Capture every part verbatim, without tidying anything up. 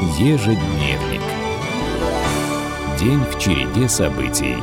Ежедневник. День в череде событий.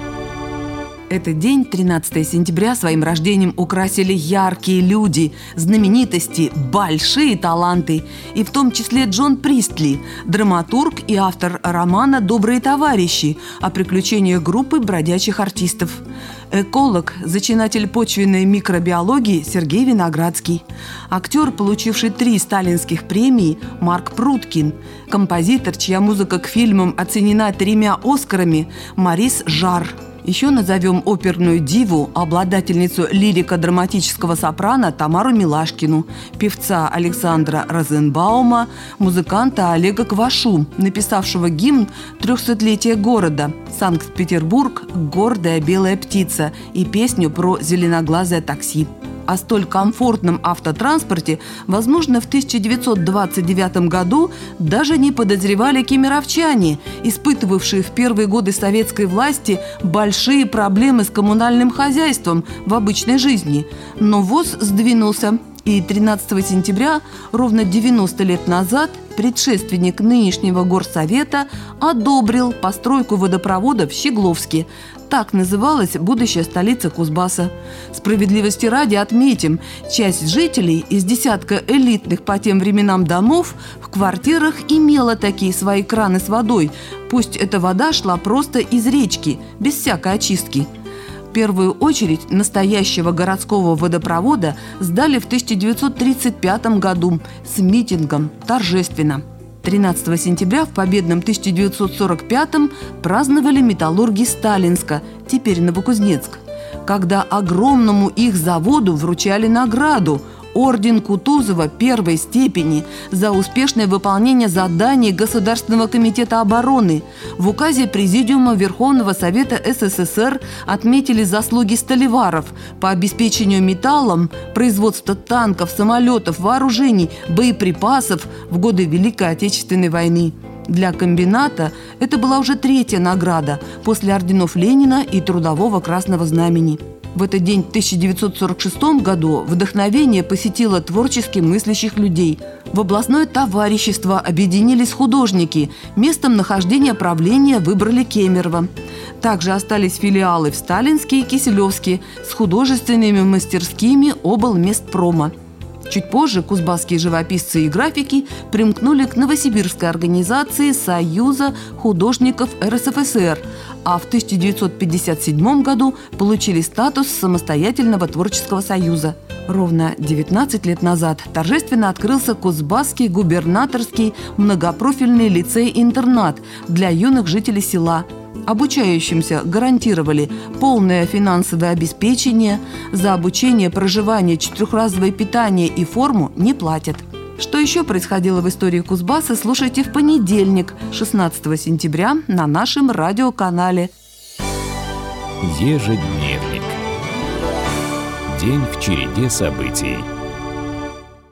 Этот день, тринадцатого сентября, своим рождением украсили яркие люди, знаменитости, большие таланты. И в том числе Джон Пристли, драматург и автор романа «Добрые товарищи» о приключениях группы бродячих артистов. Эколог, зачинатель почвенной микробиологии Сергей Виноградский. Актер, получивший три сталинских премии, Марк Пруткин. Композитор, чья музыка к фильмам оценена тремя «Оскарами», Морис Жарр. Еще назовем оперную диву, обладательницу лирико-драматического сопрано Тамару Милашкину, певца Александра Розенбаума, музыканта Олега Квашу, написавшего гимн трехсотлетия города «Санкт-Петербург. Гордая белая птица» и песню про зеленоглазое такси. О столь комфортном автотранспорте, возможно, в тысяча девятьсот двадцать девятом году даже не подозревали кемеровчане, испытывавшие в первые годы советской власти большие проблемы с коммунальным хозяйством в обычной жизни. Но ВОЗ сдвинулся, и тринадцатого сентября, ровно девяносто лет назад, предшественник нынешнего горсовета одобрил постройку водопровода в Щегловске. Так называлась будущая столица Кузбасса. Справедливости ради отметим, часть жителей из десятка элитных по тем временам домов в квартирах имела такие свои краны с водой. Пусть эта вода шла просто из речки, без всякой очистки. В первую очередь настоящего городского водопровода сдали в тысяча девятьсот тридцать пятом году с митингом, торжественно. тринадцатого сентября в победном тысяча девятьсот сорок пятом праздновали металлурги Сталинска, теперь Новокузнецк, когда огромному их заводу вручали награду – орден Кутузова первой степени за успешное выполнение заданий Государственного комитета обороны. В указе Президиума Верховного Совета СССР отметили заслуги сталеваров по обеспечению металлом производства танков, самолетов, вооружений, боеприпасов в годы Великой Отечественной войны. Для комбината это была уже третья награда после орденов Ленина и Трудового Красного Знамени. В этот день в тысяча девятьсот сорок шестом году вдохновение посетило творчески мыслящих людей. В областное товарищество объединились художники. Местом нахождения правления выбрали Кемерово. Также остались филиалы в Сталинске и Киселевске с художественными мастерскими облместпрома. Чуть позже кузбасские живописцы и графики примкнули к Новосибирской организации Союза художников РСФСР, а в тысяча девятьсот пятьдесят седьмом году получили статус самостоятельного творческого союза. Ровно девятнадцать лет назад торжественно открылся Кузбасский губернаторский многопрофильный лицей-интернат для юных жителей села. Обучающимся гарантировали полное финансовое обеспечение, за обучение, проживание, четырехразовое питание и форму не платят. Что еще происходило в истории Кузбасса, слушайте в понедельник, шестнадцатого сентября, на нашем радиоканале. Ежедневник. День в череде событий.